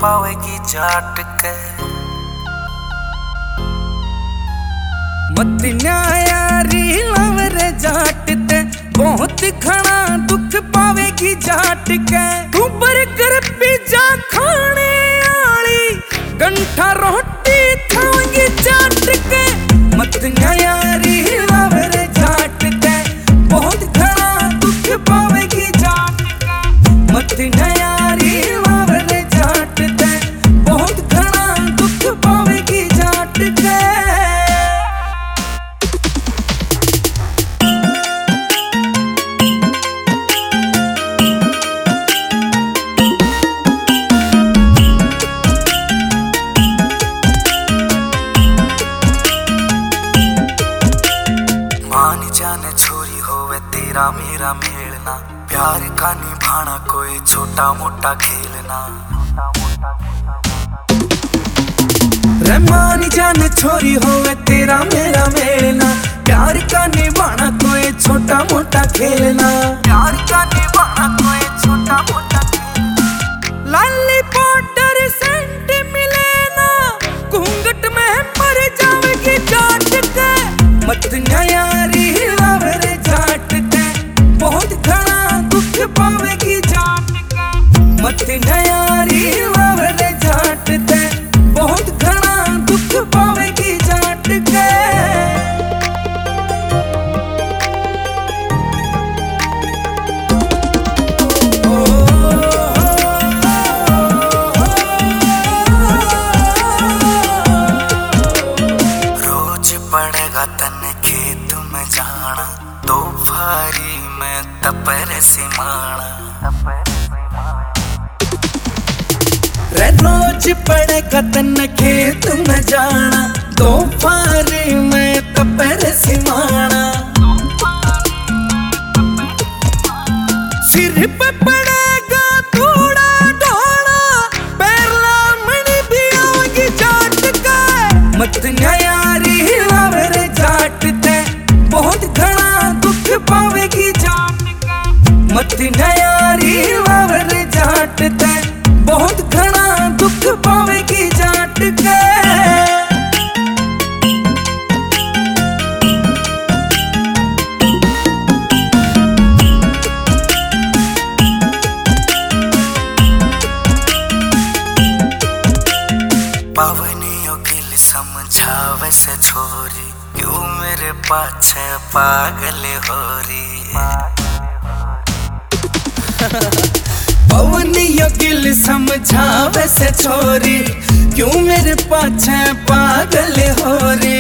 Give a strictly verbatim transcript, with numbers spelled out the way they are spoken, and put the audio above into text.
पावेगी जाट के। मत न्यायारी लवरे जाट ते बहुत घना दुख पावेगी जाट के। तू बर्गर पिज्जा खाने आली गंठा रोटी खावेगी जाट के। मत न्यायारी लवरे जाट ते बहुत घना दुख पावेगी जाट के। मत न्यायारी लवरे जाट ते बहुत घना दुख पावेगी जाट के। जाने छोरी होवे तेरा मेरा मेलना, प्यार का निभाना कोई छोटा मोटा खेलना। रहमान जान छोरी होवे तेरा मेरा मेलना, प्यार का निभाना कोई छोटा मोटा खेलना। प्यार का निभाना कोई छोटा मोटा खेलना। लाली पाउडर सेंट मिले ना, घूंघट में मर जावेगी जाट के। मत न्यायारी लवरे जाट के बहुत घना दुख पावेगी जाट के। मत न्यायारी लवरे जाट के बहुत घना दुख पावेगी जाट के। तन खेत में जाना दोपहरी में तपर सिमाना। रोज पड़ेगा तन खेत में जाना दोपहरी में तपर सिमाना। सिर पे पड़ेगा थोड़ा ढोला, पैरला मणि भी आवेगी जाट का। मत न्यायारी लवरे जाट ते बहुत घना दुख पावेगी जाट के। मत न्यायारी लवरे जाट ते बहुत घना दुख पावेगी जाट के। पवनियों गिल समझावे से छोरी, क्यों मेरे पाछे पागल हो रही। पवनियों गिल समझावे से छोरी, क्यों मेरे पाछे पागल हो रही।